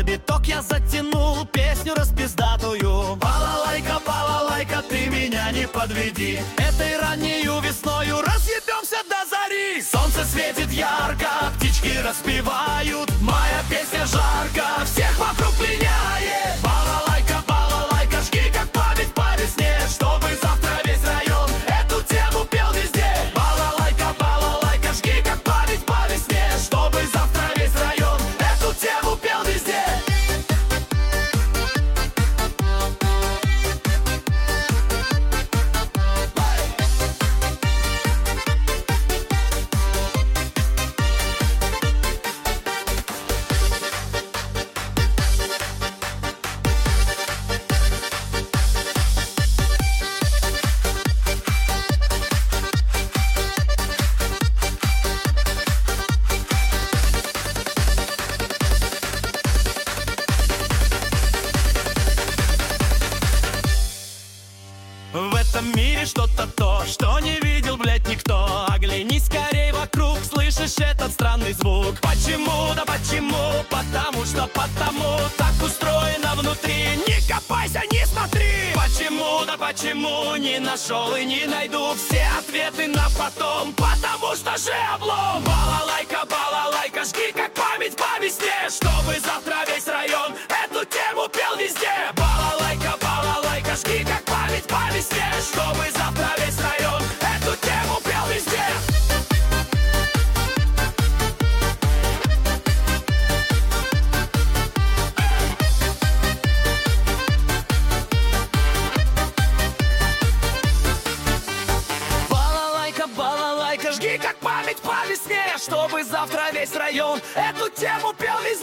биток я затянул песню распиздатую. Балалайка, ты меня не подведи. Этой раннею весною разъебемся до зари. Солнце светит ярко, птички распевают. Моя песня жарко, всех вокруг пленяет. Балалайка, жги как память по весне, чтобы завтра весь район эту тему пел везде. Балалайка, жги как память по весне, чтобы завтра весь район эту тему пел везде. В этом мире что-то то, что не видел, блять, никто. Оглянись скорей вокруг, слышишь этот странный звук. Почему, да почему? Потому так устроено внутри. Не копайся, не смотри. Почему, да почему? Не нашел и не найду все ответы на потом. Потому что же облом. Балалайка, жги как память по весне, чтобы завтра весь район эту тему пел везде. Балалайка, жги как память по весне, чтобы завтра весь район эту тему пел везде. Балалайка, жги как память по весне, чтобы завтра весь район эту тему пел везде.